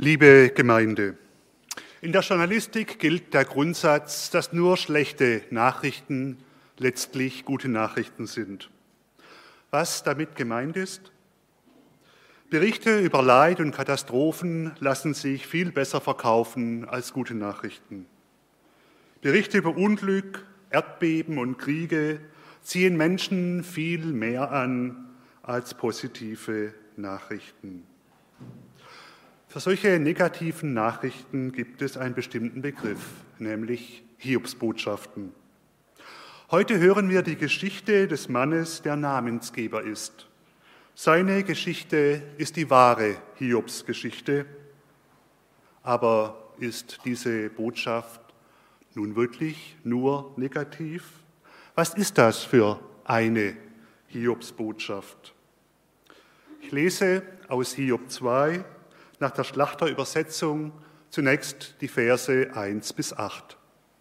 Liebe Gemeinde, in der Journalistik gilt der Grundsatz, dass nur schlechte Nachrichten letztlich gute Nachrichten sind. Was damit gemeint ist? Berichte über Leid und Katastrophen lassen sich viel besser verkaufen als gute Nachrichten. Berichte über Unglück, Erdbeben und Kriege ziehen Menschen viel mehr an als positive Nachrichten. Für solche negativen Nachrichten gibt es einen bestimmten Begriff, nämlich Hiobsbotschaften. Heute hören wir die Geschichte des Mannes, der Namensgeber ist. Seine Geschichte ist die wahre Hiobsgeschichte. Aber ist diese Botschaft nun wirklich nur negativ? Was ist das für eine Hiobsbotschaft? Ich lese aus Hiob 2 nach der Schlachterübersetzung zunächst die Verse 1 bis 8.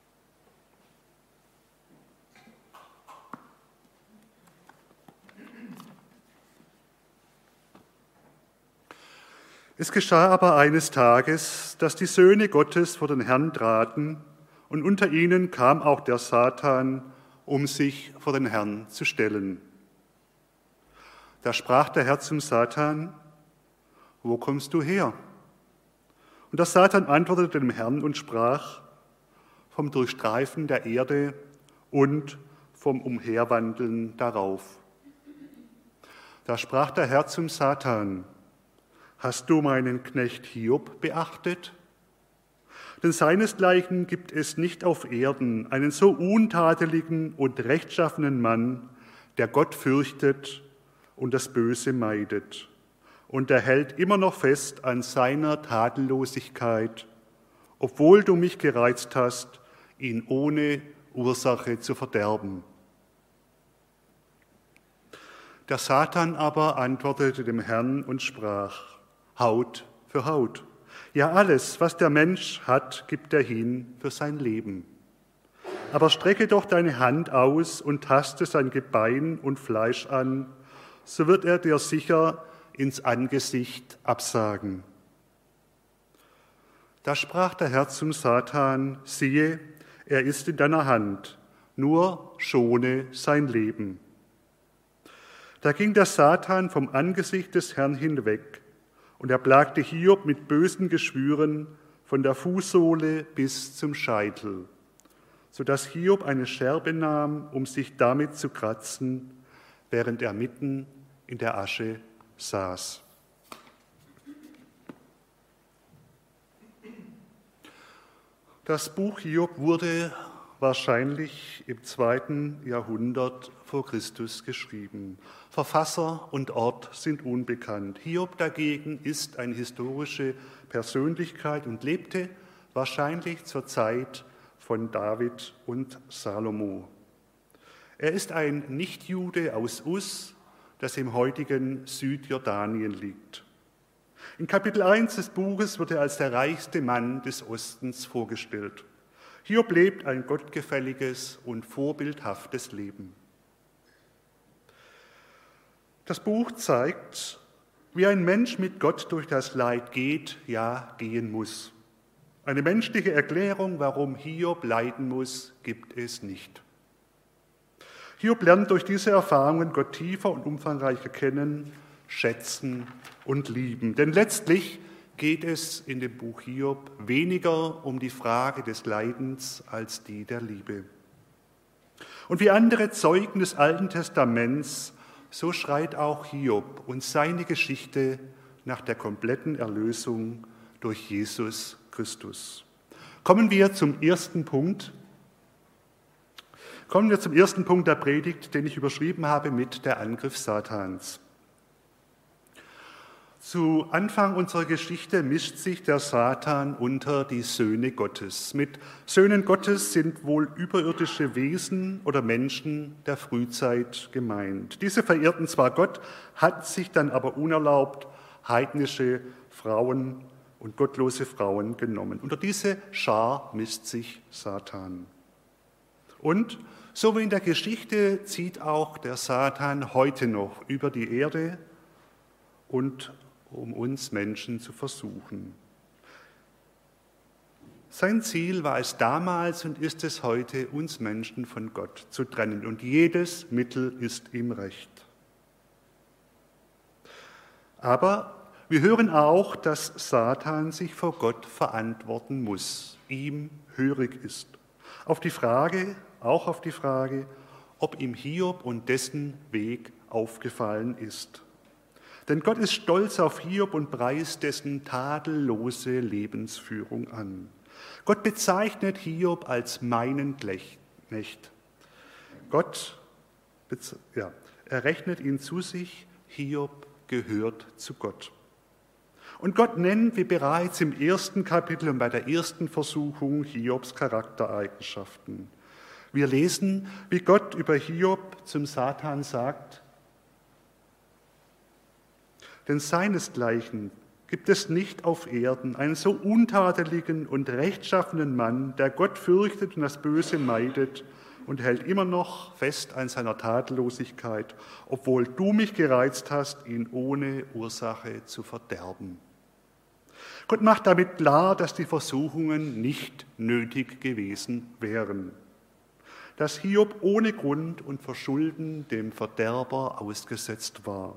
Es geschah aber eines Tages, dass die Söhne Gottes vor den Herrn traten, und unter ihnen kam auch der Satan, um sich vor den Herrn zu stellen. Da sprach der Herr zum Satan: Wo kommst du her? Und der Satan antwortete dem Herrn und sprach: Vom Durchstreifen der Erde und vom Umherwandeln darauf. Da sprach der Herr zum Satan: Hast du meinen Knecht Hiob beachtet? Denn seinesgleichen gibt es nicht auf Erden einen so untadeligen und rechtschaffenen Mann, der Gott fürchtet und das Böse meidet. Und er hält immer noch fest an seiner Tadellosigkeit, obwohl du mich gereizt hast, ihn ohne Ursache zu verderben. Der Satan aber antwortete dem Herrn und sprach: Haut für Haut. Ja, alles, was der Mensch hat, gibt er hin für sein Leben. Aber strecke doch deine Hand aus und taste sein Gebein und Fleisch an, so wird er dir sicher ins Angesicht absagen. Da sprach der Herr zum Satan: Siehe, er ist in deiner Hand, nur schone sein Leben. Da ging der Satan vom Angesicht des Herrn hinweg, und er plagte Hiob mit bösen Geschwüren von der Fußsohle bis zum Scheitel, sodass Hiob eine Scherbe nahm, um sich damit zu kratzen, während er mitten in der Asche saß. Das Buch Hiob wurde wahrscheinlich im 2. Jahrhundert vor Christus geschrieben. Verfasser und Ort sind unbekannt. Hiob dagegen ist eine historische Persönlichkeit und lebte wahrscheinlich zur Zeit von David und Salomo. Er ist ein Nichtjude aus Us, das im heutigen Südjordanien liegt. In Kapitel 1 des Buches wird er als der reichste Mann des Ostens vorgestellt. Hiob lebt ein gottgefälliges und vorbildhaftes Leben. Das Buch zeigt, wie ein Mensch mit Gott durch das Leid geht, ja, gehen muss. Eine menschliche Erklärung, warum Hiob leiden muss, gibt es nicht. Hiob lernt durch diese Erfahrungen Gott tiefer und umfangreicher kennen, schätzen und lieben. Denn letztlich geht es in dem Buch Hiob weniger um die Frage des Leidens als die der Liebe. Und wie andere Zeugen des Alten Testaments, so schreit auch Hiob und seine Geschichte nach der kompletten Erlösung durch Jesus Christus. Kommen wir zum ersten Punkt der Predigt, den ich überschrieben habe mit der Angriff Satans. Zu Anfang unserer Geschichte mischt sich der Satan unter die Söhne Gottes. Mit Söhnen Gottes sind wohl überirdische Wesen oder Menschen der Frühzeit gemeint. Diese verehrten zwar Gott, hatten sich dann aber unerlaubt heidnische Frauen und gottlose Frauen genommen. Unter diese Schar mischt sich Satan. Und so wie in der Geschichte zieht auch der Satan heute noch über die Erde und um uns Menschen zu versuchen. Sein Ziel war es damals und ist es heute, uns Menschen von Gott zu trennen. Und jedes Mittel ist ihm recht. Aber wir hören auch, dass Satan sich vor Gott verantworten muss, ihm hörig ist. Auch auf die Frage, ob ihm Hiob und dessen Weg aufgefallen ist. Denn Gott ist stolz auf Hiob und preist dessen tadellose Lebensführung an. Gott bezeichnet Hiob als meinen Knecht. Er rechnet ihn zu sich, Hiob gehört zu Gott. Und Gott nennt, wie bereits im ersten Kapitel und bei der ersten Versuchung, Hiobs Charaktereigenschaften. Wir lesen, wie Gott über Hiob zum Satan sagt: Denn seinesgleichen gibt es nicht auf Erden einen so untadeligen und rechtschaffenen Mann, der Gott fürchtet und das Böse meidet und hält immer noch fest an seiner Tadellosigkeit, obwohl du mich gereizt hast, ihn ohne Ursache zu verderben. Gott macht damit klar, dass die Versuchungen nicht nötig gewesen wären, dass Hiob ohne Grund und Verschulden dem Verderber ausgesetzt war.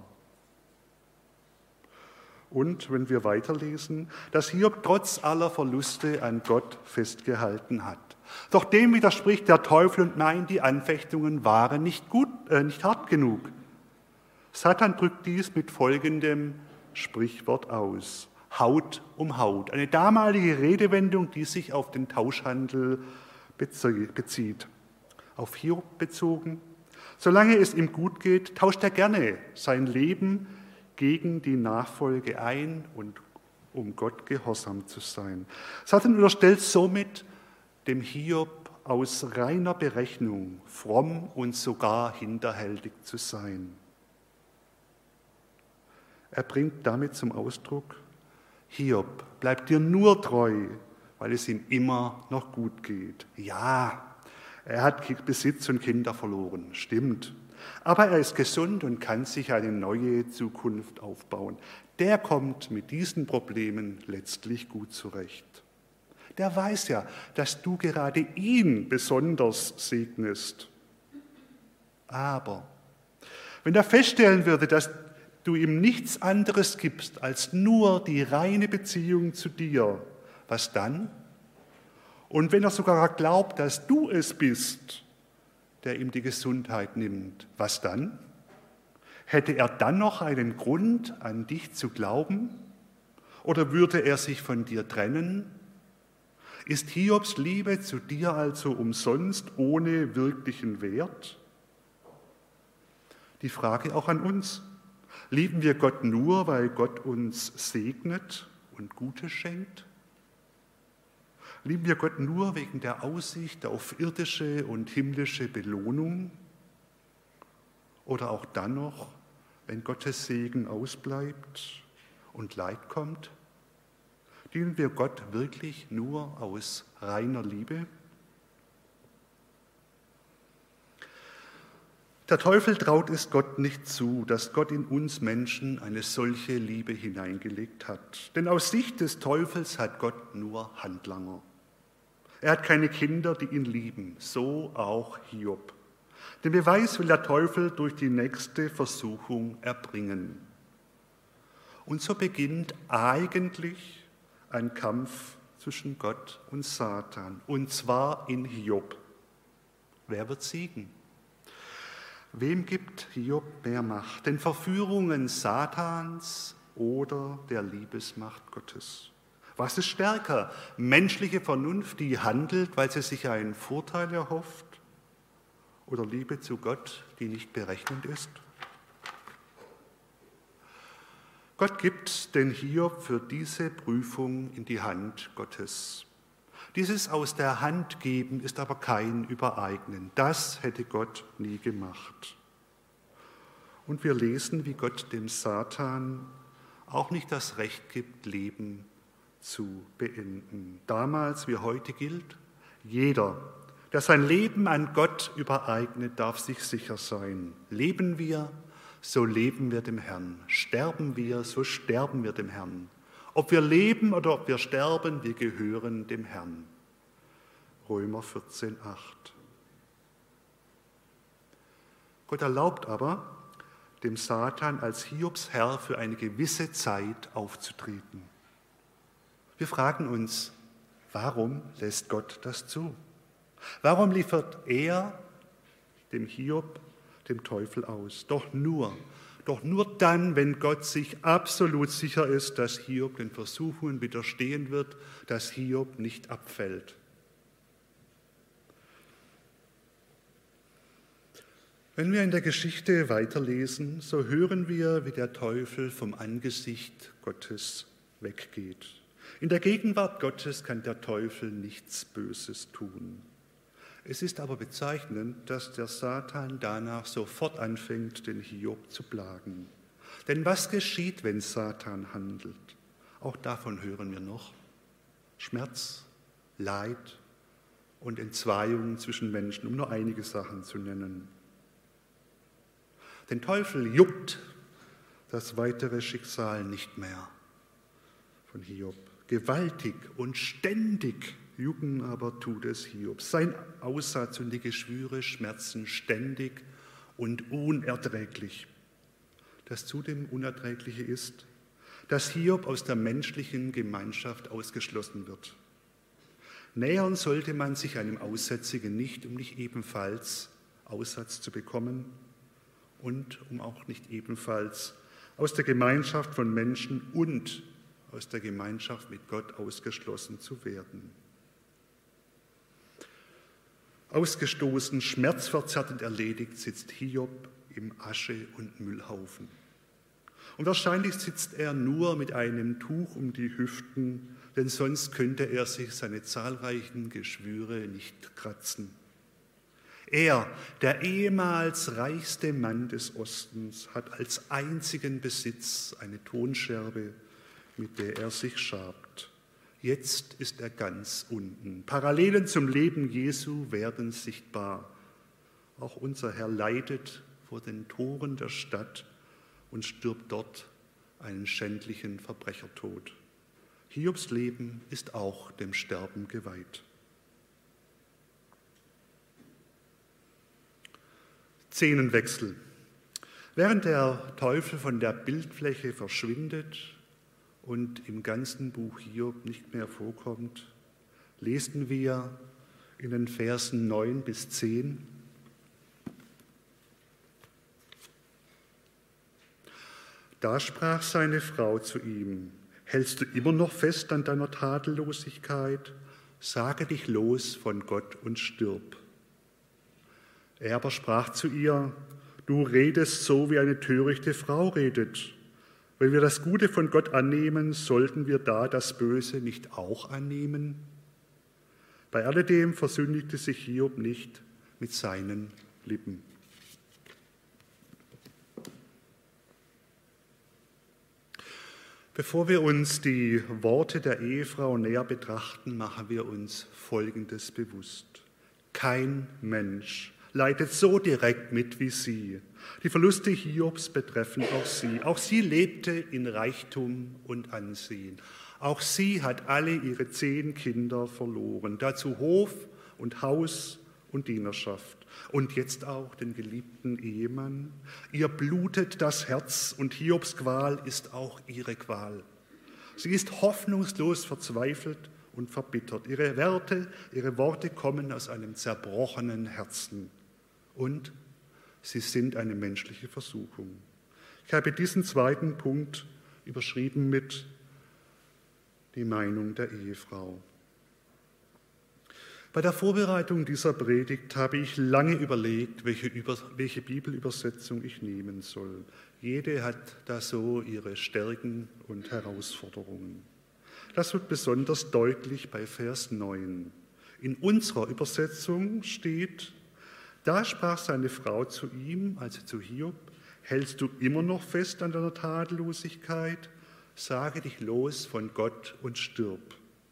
Und wenn wir weiterlesen, dass Hiob trotz aller Verluste an Gott festgehalten hat. Doch dem widerspricht der Teufel und meint, die Anfechtungen waren nicht hart genug. Satan drückt dies mit folgendem Sprichwort aus: Haut um Haut. Eine damalige Redewendung, die sich auf den Tauschhandel bezieht. Auf Hiob bezogen: Solange es ihm gut geht, tauscht er gerne sein Leben gegen die Nachfolge ein und um Gott gehorsam zu sein. Satan unterstellt somit dem Hiob aus reiner Berechnung fromm und sogar hinterhältig zu sein. Er bringt damit zum Ausdruck: Hiob, bleib dir nur treu, weil es ihm immer noch gut geht. Ja, er hat Besitz und Kinder verloren, stimmt. Aber er ist gesund und kann sich eine neue Zukunft aufbauen. Der kommt mit diesen Problemen letztlich gut zurecht. Der weiß ja, dass du gerade ihn besonders segnest. Aber wenn er feststellen würde, dass du ihm nichts anderes gibst als nur die reine Beziehung zu dir, was dann? Und wenn er sogar glaubt, dass du es bist, der ihm die Gesundheit nimmt, was dann? Hätte er dann noch einen Grund, an dich zu glauben? Oder würde er sich von dir trennen? Ist Hiobs Liebe zu dir also umsonst, ohne wirklichen Wert? Die Frage auch an uns: Lieben wir Gott nur, weil Gott uns segnet und Gutes schenkt? Lieben wir Gott nur wegen der Aussicht auf irdische und himmlische Belohnung? Oder auch dann noch, wenn Gottes Segen ausbleibt und Leid kommt? Dienen wir Gott wirklich nur aus reiner Liebe? Der Teufel traut es Gott nicht zu, dass Gott in uns Menschen eine solche Liebe hineingelegt hat. Denn aus Sicht des Teufels hat Gott nur Handlanger. Er hat keine Kinder, die ihn lieben, so auch Hiob. Den Beweis will der Teufel durch die nächste Versuchung erbringen. Und so beginnt eigentlich ein Kampf zwischen Gott und Satan, und zwar in Hiob. Wer wird siegen? Wem gibt Hiob mehr Macht? Den Verführungen Satans oder der Liebesmacht Gottes? Was ist stärker? Menschliche Vernunft, die handelt, weil sie sich einen Vorteil erhofft? Oder Liebe zu Gott, die nicht berechnend ist? Gott gibt den Hiob für diese Prüfung in die Hand Gottes. Dieses aus der Hand geben ist aber kein Übereignen. Das hätte Gott nie gemacht. Und wir lesen, wie Gott dem Satan auch nicht das Recht gibt, Leben zu beenden. Damals wie heute gilt: Jeder, der sein Leben an Gott übereignet, darf sich sicher sein. Leben wir, so leben wir dem Herrn. Sterben wir, so sterben wir dem Herrn. Ob wir leben oder ob wir sterben, wir gehören dem Herrn. Römer 14,8. Gott erlaubt aber, dem Satan als Hiobs Herr für eine gewisse Zeit aufzutreten. Wir fragen uns, warum lässt Gott das zu? Warum liefert er dem Hiob dem Teufel aus? Doch nur dann, wenn Gott sich absolut sicher ist, dass Hiob den Versuchungen widerstehen wird, dass Hiob nicht abfällt. Wenn wir in der Geschichte weiterlesen, so hören wir, wie der Teufel vom Angesicht Gottes weggeht. In der Gegenwart Gottes kann der Teufel nichts Böses tun. Es ist aber bezeichnend, dass der Satan danach sofort anfängt, den Hiob zu plagen. Denn was geschieht, wenn Satan handelt? Auch davon hören wir noch. Schmerz, Leid und Entzweiung zwischen Menschen, um nur einige Sachen zu nennen. Den Teufel juckt das weitere Schicksal nicht mehr von Hiob. Gewaltig und ständig jucken aber tut es Hiob. Sein Aussatz und die Geschwüre schmerzen ständig und unerträglich. Das zudem Unerträgliche ist, dass Hiob aus der menschlichen Gemeinschaft ausgeschlossen wird. Nähern sollte man sich einem Aussätzigen nicht, um nicht ebenfalls Aussatz zu bekommen und um auch nicht ebenfalls aus der Gemeinschaft von Menschen und aus der Gemeinschaft mit Gott ausgeschlossen zu werden. Ausgestoßen, schmerzverzerrt und erledigt sitzt Hiob im Asche- und Müllhaufen. Und wahrscheinlich sitzt er nur mit einem Tuch um die Hüften, denn sonst könnte er sich seine zahlreichen Geschwüre nicht kratzen. Er, der ehemals reichste Mann des Ostens, hat als einzigen Besitz eine Tonscherbe, mit der er sich schabt. Jetzt ist er ganz unten. Parallelen zum Leben Jesu werden sichtbar. Auch unser Herr leidet vor den Toren der Stadt und stirbt dort einen schändlichen Verbrechertod. Hiobs Leben ist auch dem Sterben geweiht. Szenenwechsel. Während der Teufel von der Bildfläche verschwindet und im ganzen Buch Hiob nicht mehr vorkommt, lesen wir in den Versen 9 bis 10. Da sprach seine Frau zu ihm: Hältst du immer noch fest an deiner Tadellosigkeit? Sage dich los von Gott und stirb. Er aber sprach zu ihr: Du redest so, wie eine törichte Frau redet. Wenn wir das Gute von Gott annehmen, sollten wir da das Böse nicht auch annehmen? Bei alledem versündigte sich Hiob nicht mit seinen Lippen. Bevor wir uns die Worte der Ehefrau näher betrachten, machen wir uns Folgendes bewusst. Kein Mensch leidet so direkt mit wie sie. Die Verluste Hiobs betreffen auch sie. Auch sie lebte in Reichtum und Ansehen. Auch sie hat alle ihre 10 Kinder verloren. Dazu Hof und Haus und Dienerschaft. Und jetzt auch den geliebten Ehemann. Ihr blutet das Herz und Hiobs Qual ist auch ihre Qual. Sie ist hoffnungslos verzweifelt und verbittert. Ihre Worte kommen aus einem zerbrochenen Herzen. Und sie sind eine menschliche Versuchung. Ich habe diesen zweiten Punkt überschrieben mit die Meinung der Ehefrau. Bei der Vorbereitung dieser Predigt habe ich lange überlegt, welche Bibelübersetzung ich nehmen soll. Jede hat da so ihre Stärken und Herausforderungen. Das wird besonders deutlich bei Vers 9. In unserer Übersetzung steht: Da sprach seine Frau zu ihm, also zu Hiob: Hältst du immer noch fest an deiner Tadellosigkeit? Sage dich los von Gott und stirb.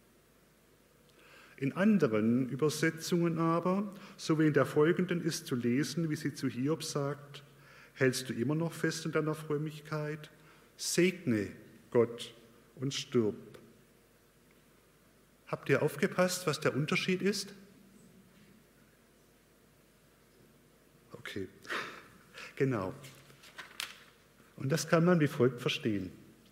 In anderen Übersetzungen aber, so wie in der folgenden, ist zu lesen, wie sie zu Hiob sagt: Hältst du immer noch fest an deiner Frömmigkeit? Segne Gott und stirb. Habt ihr aufgepasst, was der Unterschied ist? Okay, genau. Und das kann man wie folgt verstehen.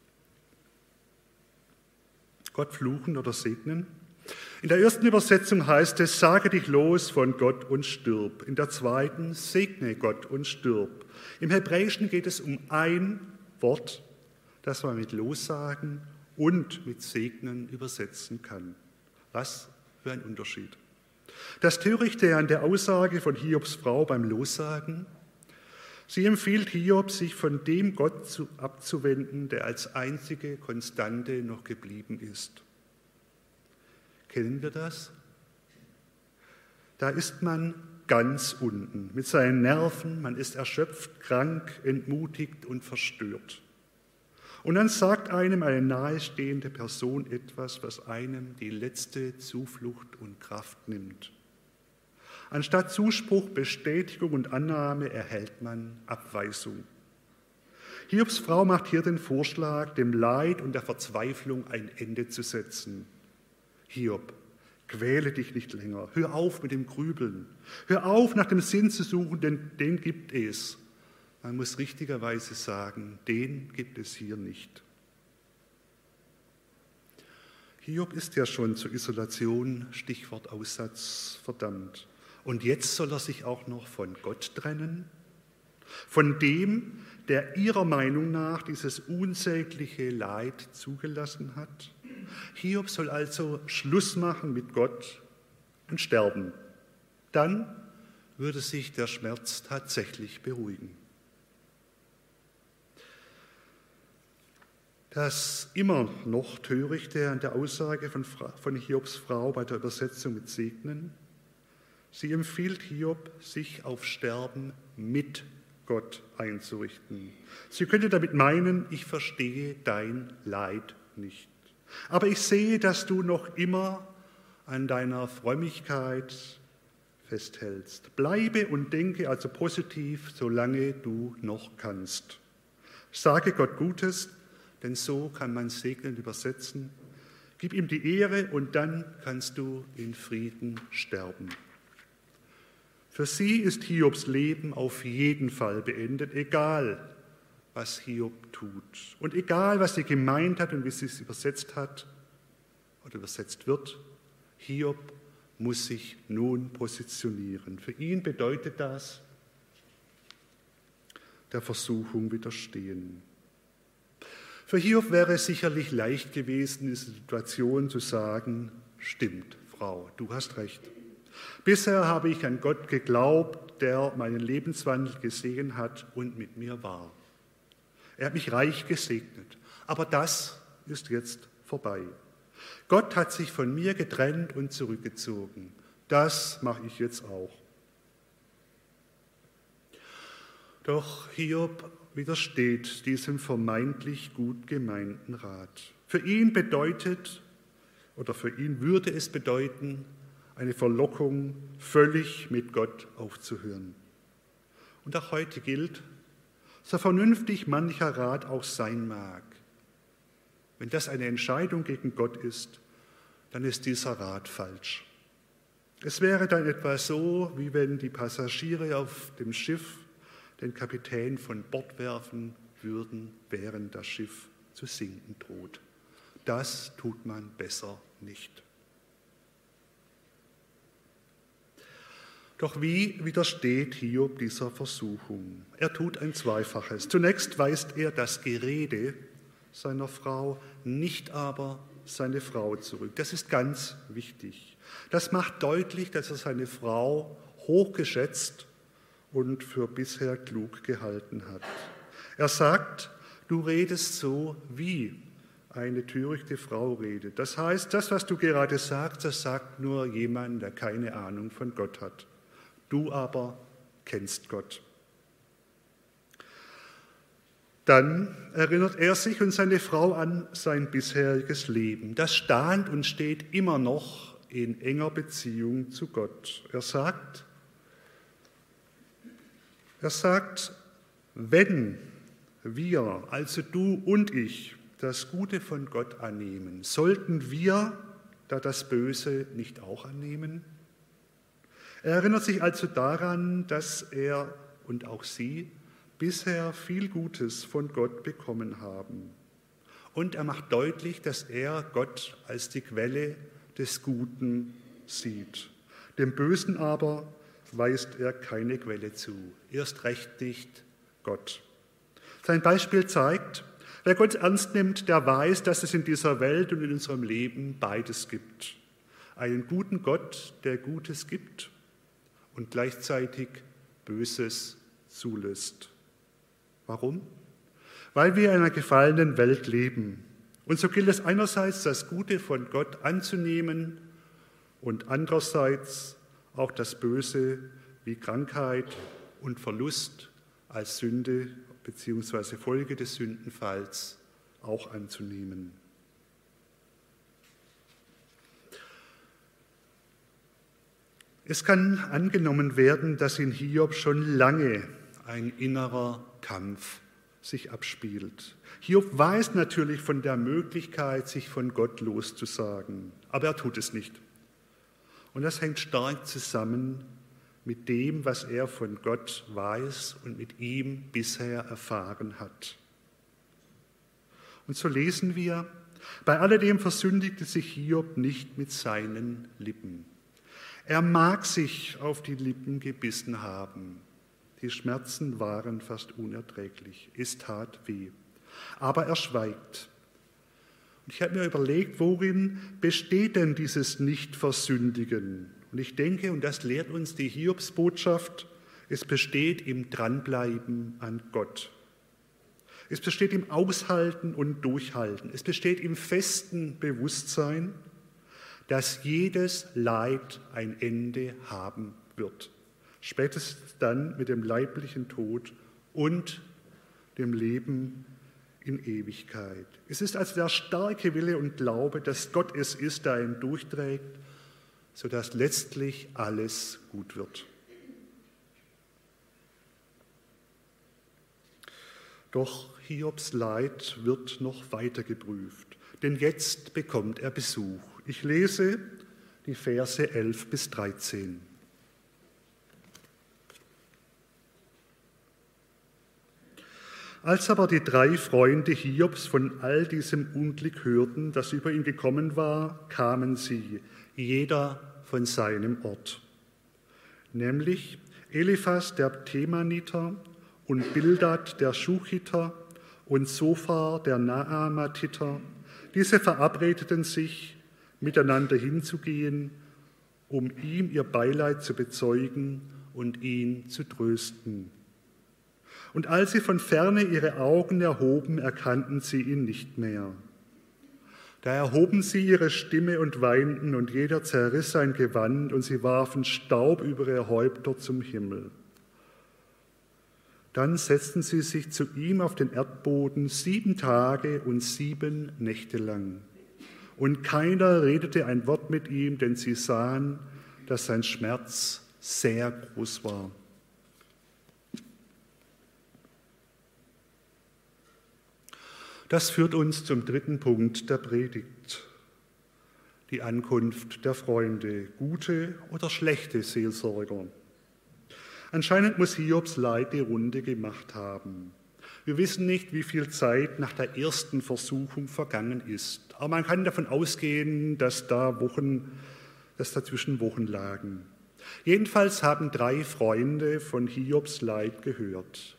Gott fluchen oder segnen. In der ersten Übersetzung heißt es, sage dich los von Gott und stirb. In der zweiten, segne Gott und stirb. Im Hebräischen geht es um ein Wort, das man mit lossagen und mit segnen übersetzen kann. Was für ein Unterschied. Das Törichte an der Aussage von Hiobs Frau beim Lossagen, sie empfiehlt Hiob, sich von dem Gott abzuwenden, der als einzige Konstante noch geblieben ist. Kennen wir das? Da ist man ganz unten mit seinen Nerven, man ist erschöpft, krank, entmutigt und verstört. Und dann sagt einem eine nahestehende Person etwas, was einem die letzte Zuflucht und Kraft nimmt. Anstatt Zuspruch, Bestätigung und Annahme erhält man Abweisung. Hiobs Frau macht hier den Vorschlag, dem Leid und der Verzweiflung ein Ende zu setzen. Hiob, quäle dich nicht länger, hör auf mit dem Grübeln, hör auf nach dem Sinn zu suchen, denn den gibt es. Man muss richtigerweise sagen, den gibt es hier nicht. Hiob ist ja schon zur Isolation, Stichwort Aussatz, verdammt. Und jetzt soll er sich auch noch von Gott trennen? Von dem, der ihrer Meinung nach dieses unsägliche Leid zugelassen hat? Hiob soll also Schluss machen mit Gott und sterben. Dann würde sich der Schmerz tatsächlich beruhigen. Das immer noch Törichte an der Aussage von Hiobs Frau bei der Übersetzung mit Segnen, sie empfiehlt Hiob, sich auf Sterben mit Gott einzurichten. Sie könnte damit meinen, ich verstehe dein Leid nicht. Aber ich sehe, dass du noch immer an deiner Frömmigkeit festhältst. Bleibe und denke also positiv, solange du noch kannst. Sage Gott Gutes, denn so kann man segnen übersetzen. Gib ihm die Ehre und dann kannst du in Frieden sterben. Für sie ist Hiobs Leben auf jeden Fall beendet, egal was Hiob tut. Und egal, was sie gemeint hat und wie sie es übersetzt hat oder übersetzt wird, Hiob muss sich nun positionieren. Für ihn bedeutet das, der Versuchung widerstehen. Für Hiob wäre es sicherlich leicht gewesen, in dieser Situation zu sagen, stimmt, Frau, du hast recht. Bisher habe ich an Gott geglaubt, der meinen Lebenswandel gesehen hat und mit mir war. Er hat mich reich gesegnet, aber das ist jetzt vorbei. Gott hat sich von mir getrennt und zurückgezogen. Das mache ich jetzt auch. Doch Hiob widersteht diesem vermeintlich gut gemeinten Rat. Für ihn würde es bedeuten, eine Verlockung, völlig mit Gott aufzuhören. Und auch heute gilt, so vernünftig mancher Rat auch sein mag, wenn das eine Entscheidung gegen Gott ist, dann ist dieser Rat falsch. Es wäre dann etwa so, wie wenn die Passagiere auf dem Schiff den Kapitän von Bord werfen würden, während das Schiff zu sinken droht. Das tut man besser nicht. Doch wie widersteht Hiob dieser Versuchung? Er tut ein Zweifaches. Zunächst weist er das Gerede seiner Frau, nicht aber seine Frau zurück. Das ist ganz wichtig. Das macht deutlich, dass er seine Frau hochgeschätzt und für bisher klug gehalten hat. Er sagt, du redest so, wie eine törichte Frau redet. Das heißt, das, was du gerade sagst, das sagt nur jemand, der keine Ahnung von Gott hat. Du aber kennst Gott. Dann erinnert er sich und seine Frau an sein bisheriges Leben. Das stand und steht immer noch in enger Beziehung zu Gott. Er sagt, wenn wir, also du und ich, das Gute von Gott annehmen, sollten wir da das Böse nicht auch annehmen? Er erinnert sich also daran, dass er und auch Sie bisher viel Gutes von Gott bekommen haben. Und er macht deutlich, dass er Gott als die Quelle des Guten sieht. Dem Bösen aber weist er keine Quelle zu. Erst recht nicht Gott. Sein Beispiel zeigt, wer Gott ernst nimmt, der weiß, dass es in dieser Welt und in unserem Leben beides gibt. Einen guten Gott, der Gutes gibt und gleichzeitig Böses zulässt. Warum? Weil wir in einer gefallenen Welt leben. Und so gilt es einerseits, das Gute von Gott anzunehmen und andererseits auch das Böse wie Krankheit und Verlust als Sünde bzw. Folge des Sündenfalls auch anzunehmen. Es kann angenommen werden, dass in Hiob schon lange ein innerer Kampf sich abspielt. Hiob weiß natürlich von der Möglichkeit, sich von Gott loszusagen, aber er tut es nicht. Und das hängt stark zusammen mit dem, was er von Gott weiß und mit ihm bisher erfahren hat. Und so lesen wir, bei alledem versündigte sich Hiob nicht mit seinen Lippen. Er mag sich auf die Lippen gebissen haben. Die Schmerzen waren fast unerträglich. Es tat weh. Aber er schweigt. Und ich habe mir überlegt, worin besteht denn dieses Nicht-Versündigen? Und ich denke, und das lehrt uns die Hiobsbotschaft, es besteht im Dranbleiben an Gott. Es besteht im Aushalten und Durchhalten. Es besteht im festen Bewusstsein, dass jedes Leid ein Ende haben wird. Spätestens dann mit dem leiblichen Tod und dem Leben in Ewigkeit. Es ist also der starke Wille und Glaube, dass Gott es ist, der ihn durchträgt, sodass letztlich alles gut wird. Doch Hiobs Leid wird noch weiter geprüft, denn jetzt bekommt er Besuch. Ich lese die Verse 11 bis 13. Als aber die 3 Freunde Hiobs von all diesem Unglück hörten, das über ihn gekommen war, kamen sie, jeder von seinem Ort. Nämlich Eliphas der Themaniter und Bildad der Schuchiter und Sophar der Naamatiter. Diese verabredeten sich, miteinander hinzugehen, um ihm ihr Beileid zu bezeugen und ihn zu trösten. Und als sie von ferne ihre Augen erhoben, erkannten sie ihn nicht mehr. Da erhoben sie ihre Stimme und weinten, und jeder zerriss sein Gewand, und sie warfen Staub über ihre Häupter zum Himmel. Dann setzten sie sich zu ihm auf den Erdboden 7 Tage und 7 Nächte lang. Und keiner redete ein Wort mit ihm, denn sie sahen, dass sein Schmerz sehr groß war. Das führt uns zum 3. Punkt der Predigt. Die Ankunft der Freunde, gute oder schlechte Seelsorger. Anscheinend muss Hiobs Leid die Runde gemacht haben. Wir wissen nicht, wie viel Zeit nach der ersten Versuchung vergangen ist. Aber man kann davon ausgehen, dass dazwischen Wochen lagen. Jedenfalls haben 3 Freunde von Hiobs Leid gehört.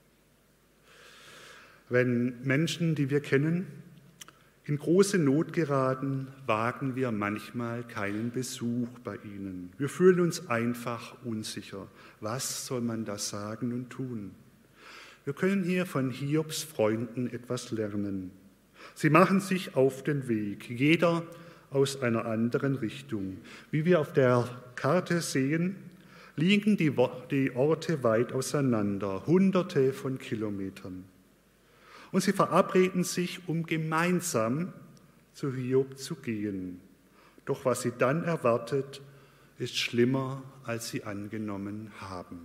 Wenn Menschen, die wir kennen, in große Not geraten, wagen wir manchmal keinen Besuch bei ihnen. Wir fühlen uns einfach unsicher. Was soll man da sagen und tun? Wir können hier von Hiobs Freunden etwas lernen. Sie machen sich auf den Weg, jeder aus einer anderen Richtung. Wie wir auf der Karte sehen, liegen die Orte weit auseinander, Hunderte von Kilometern. Und sie verabreden sich, um gemeinsam zu Hiob zu gehen. Doch was sie dann erwartet, ist schlimmer, als sie angenommen haben.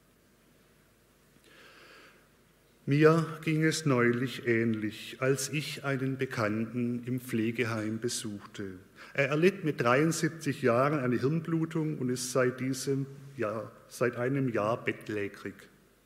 Mir ging es neulich ähnlich, als ich einen Bekannten im Pflegeheim besuchte. Er erlitt mit 73 Jahren eine Hirnblutung und ist seit einem Jahr bettlägerig.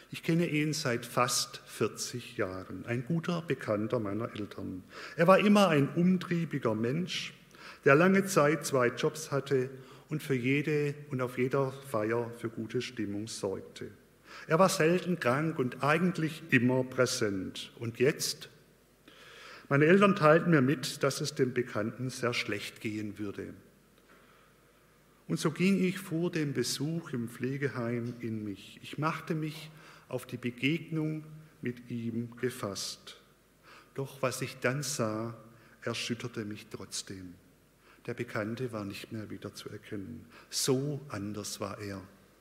Ich kenne ihn seit fast 40 Jahren, ein guter Bekannter meiner Eltern. Er war immer ein umtriebiger Mensch, der lange Zeit 2 Jobs hatte und für jede und auf jeder Feier für gute Stimmung sorgte. Er war selten krank und eigentlich immer präsent. Und jetzt? Meine Eltern teilten mir mit, dass es dem Bekannten sehr schlecht gehen würde. Und so ging ich vor dem Besuch im Pflegeheim in mich. Ich machte mich auf die Begegnung mit ihm gefasst. Doch was ich dann sah, erschütterte mich trotzdem. Der Bekannte war nicht mehr wiederzuerkennen. So anders war er.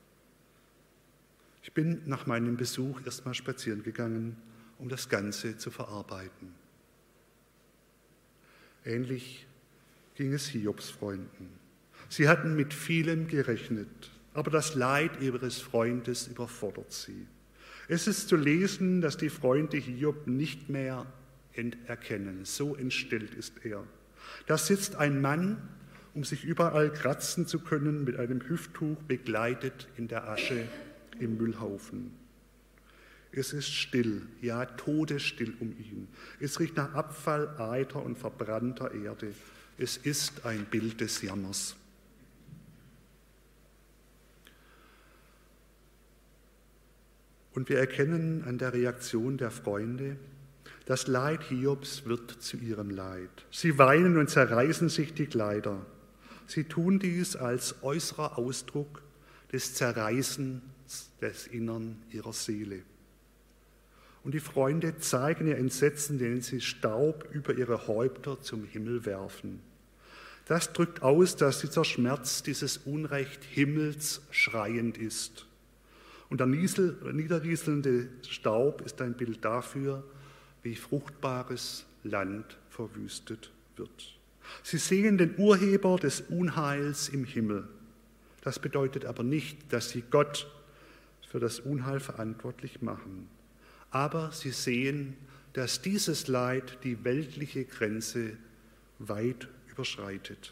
Ich bin nach meinem Besuch erstmal spazieren gegangen, um das Ganze zu verarbeiten. Ähnlich ging es Hiobs Freunden. Sie hatten mit vielem gerechnet, aber das Leid ihres Freundes überfordert sie. Es ist zu lesen, dass die Freunde Hiob nicht mehr erkennen. So entstellt ist er. Da sitzt ein Mann, um sich überall kratzen zu können, mit einem Hüfttuch begleitet in der Asche im Müllhaufen. Es ist still, ja todesstill um ihn. Es riecht nach Abfall, Eiter und verbrannter Erde. Es ist ein Bild des Jammers. Und wir erkennen an der Reaktion der Freunde, das Leid Hiobs wird zu ihrem Leid. Sie weinen und zerreißen sich die Kleider. Sie tun dies als äußerer Ausdruck des Zerreißens des Innern ihrer Seele. Und die Freunde zeigen ihr Entsetzen, indem sie Staub über ihre Häupter zum Himmel werfen. Das drückt aus, dass dieser Schmerz, dieses Unrecht himmelsschreiend ist. Und der niederrieselnde Staub ist ein Bild dafür, wie fruchtbares Land verwüstet wird. Sie sehen den Urheber des Unheils im Himmel. Das bedeutet aber nicht, dass sie Gott für das Unheil verantwortlich machen. Aber sie sehen, dass dieses Leid die weltliche Grenze weit überschreitet.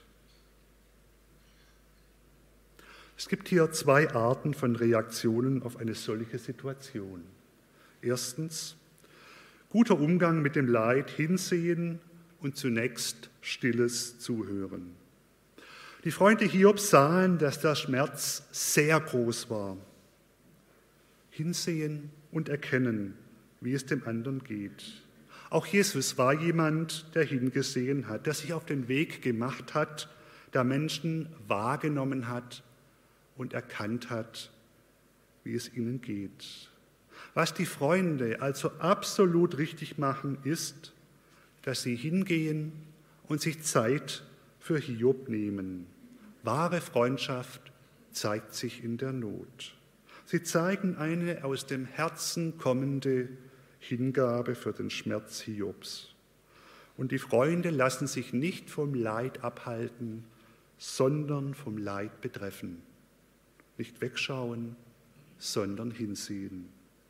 Es gibt hier 2 Arten von Reaktionen auf eine solche Situation. Erstens, guter Umgang mit dem Leid, hinsehen und zunächst stilles Zuhören. Die Freunde Hiobs sahen, dass der Schmerz sehr groß war. Hinsehen und erkennen, wie es dem anderen geht. Auch Jesus war jemand, der hingesehen hat, der sich auf den Weg gemacht hat, der Menschen wahrgenommen hat und erkannt hat, wie es ihnen geht. Was die Freunde also absolut richtig machen, ist, dass sie hingehen und sich Zeit für Hiob nehmen. Wahre Freundschaft zeigt sich in der Not. Sie zeigen eine aus dem Herzen kommende Hingabe für den Schmerz Hiobs. Und die Freunde lassen sich nicht vom Leid abhalten, sondern vom Leid betreffen. Nicht wegschauen, sondern hinsehen.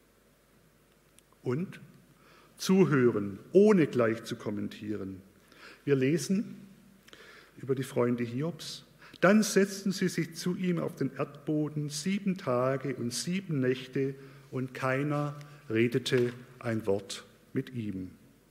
Und zuhören, ohne gleich zu kommentieren. Wir lesen über die Freunde Hiobs. Dann setzten sie sich zu ihm auf den Erdboden 7 Tage und 7 Nächte und keiner redete ein Wort mit ihm.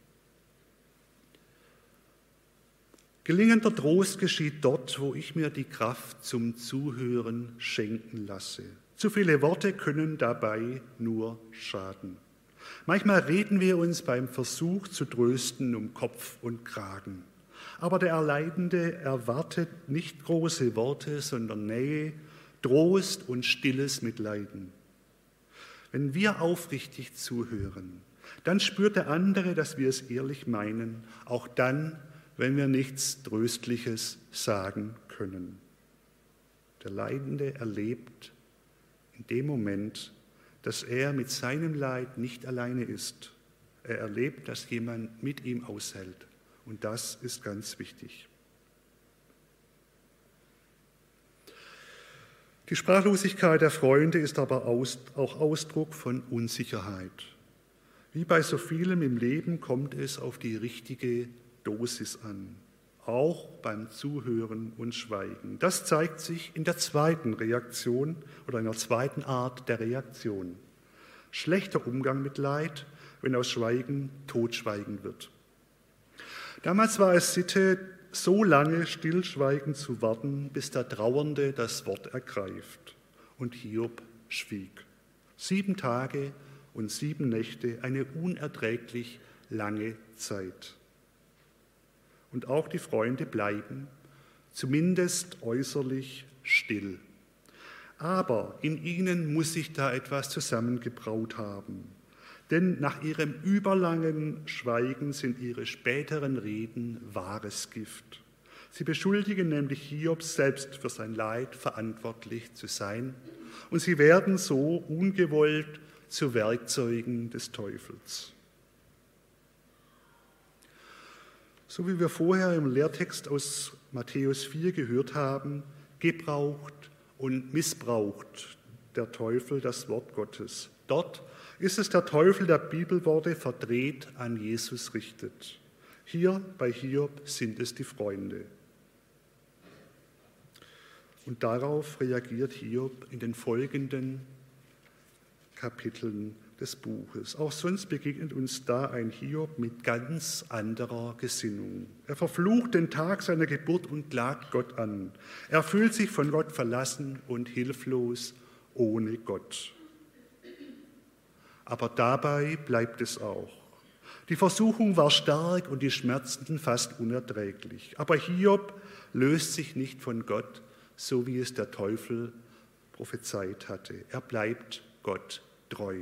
Gelingender Trost geschieht dort, wo ich mir die Kraft zum Zuhören schenken lasse. Zu viele Worte können dabei nur schaden. Manchmal reden wir uns beim Versuch zu trösten um Kopf und Kragen. Aber der Erleidende erwartet nicht große Worte, sondern Nähe, Trost und stilles Mitleiden. Wenn wir aufrichtig zuhören, dann spürt der andere, dass wir es ehrlich meinen, auch dann, wenn wir nichts Tröstliches sagen können. Der Leidende erlebt in dem Moment, dass er mit seinem Leid nicht alleine ist. Er erlebt, dass jemand mit ihm aushält. Und das ist ganz wichtig. Die Sprachlosigkeit der Freunde ist aber auch Ausdruck von Unsicherheit. Wie bei so vielem im Leben kommt es auf die richtige Dosis an, auch beim Zuhören und Schweigen. Das zeigt sich in der zweiten Reaktion oder in der zweiten Art der Reaktion. Schlechter Umgang mit Leid, wenn aus Schweigen Totschweigen wird. Damals war es Sitte, so lange stillschweigend zu warten, bis der Trauernde das Wort ergreift. Und Hiob schwieg. 7 Tage und 7 Nächte, eine unerträglich lange Zeit. Und auch die Freunde bleiben, zumindest äußerlich, still. Aber in ihnen muss sich da etwas zusammengebraut haben. Denn nach ihrem überlangen Schweigen sind ihre späteren Reden wahres Gift. Sie beschuldigen nämlich Hiob selbst für sein Leid verantwortlich zu sein. Und sie werden so ungewollt zu Werkzeugen des Teufels. So wie wir vorher im Lehrtext aus Matthäus 4 gehört haben, gebraucht und missbraucht der Teufel das Wort Gottes. Dort ist es der Teufel, der Bibelworte verdreht an Jesus richtet. Hier bei Hiob sind es die Freunde. Und darauf reagiert Hiob in den folgenden Kapiteln des Buches. Auch sonst begegnet uns da ein Hiob mit ganz anderer Gesinnung. Er verflucht den Tag seiner Geburt und klagt Gott an. Er fühlt sich von Gott verlassen und hilflos ohne Gott. Aber dabei bleibt es auch. Die Versuchung war stark und die Schmerzen fast unerträglich. Aber Hiob löst sich nicht von Gott, so wie es der Teufel prophezeit hatte. Er bleibt Gott treu.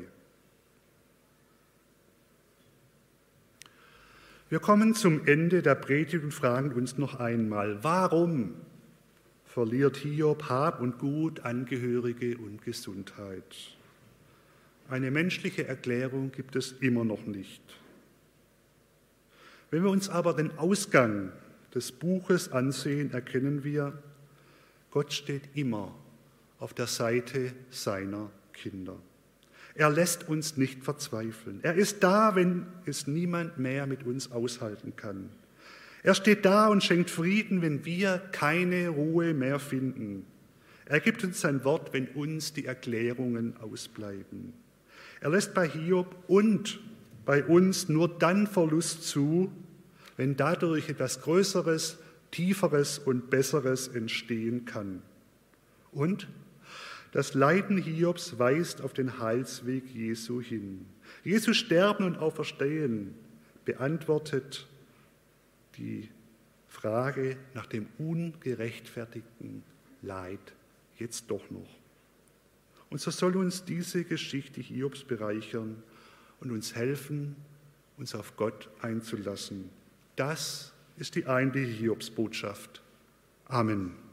Wir kommen zum Ende der Predigt und fragen uns noch einmal, warum verliert Hiob Hab und Gut, Angehörige und Gesundheit? Eine menschliche Erklärung gibt es immer noch nicht. Wenn wir uns aber den Ausgang des Buches ansehen, erkennen wir, Gott steht immer auf der Seite seiner Kinder. Er lässt uns nicht verzweifeln. Er ist da, wenn es niemand mehr mit uns aushalten kann. Er steht da und schenkt Frieden, wenn wir keine Ruhe mehr finden. Er gibt uns sein Wort, wenn uns die Erklärungen ausbleiben. Er lässt bei Hiob und bei uns nur dann Verlust zu, wenn dadurch etwas Größeres, Tieferes und Besseres entstehen kann. Und das Leiden Hiobs weist auf den Heilsweg Jesu hin. Jesu Sterben und Auferstehen beantwortet die Frage nach dem ungerechtfertigten Leid jetzt doch noch. Und so soll uns diese Geschichte Hiobs bereichern und uns helfen, uns auf Gott einzulassen. Das ist die eigentliche Hiobsbotschaft. Amen.